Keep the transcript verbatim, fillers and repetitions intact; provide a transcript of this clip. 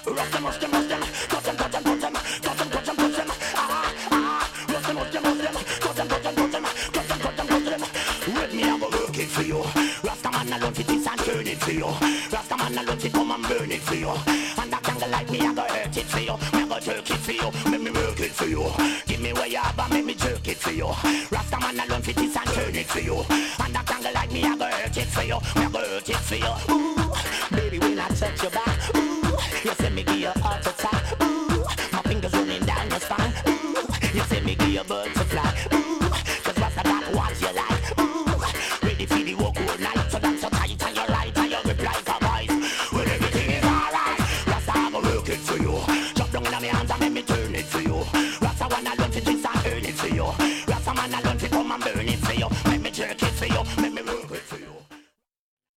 Rock them, rock them, rock them, cut them, cut them, cut them, cut them, cut them, cut them. Ah, ah, rock them, rock them, rock them, cut them, cut them, cut them, cut them, cut them, cut them. With me, I go work it for you. Rastaman alone fit this and turn it for you. Rastaman alone fit come and burn it for you. And that candle like me, I go hurt it for you. Me I go jerk it for you, make me work it for you. Give me where you have and make me jerk it for you. Rastaman alone fit this and turn it for you. And that candle like me, I go hurt it for you. Me I go hurt it for you. Ooh, baby, when I touch your back, ooh, you send me give you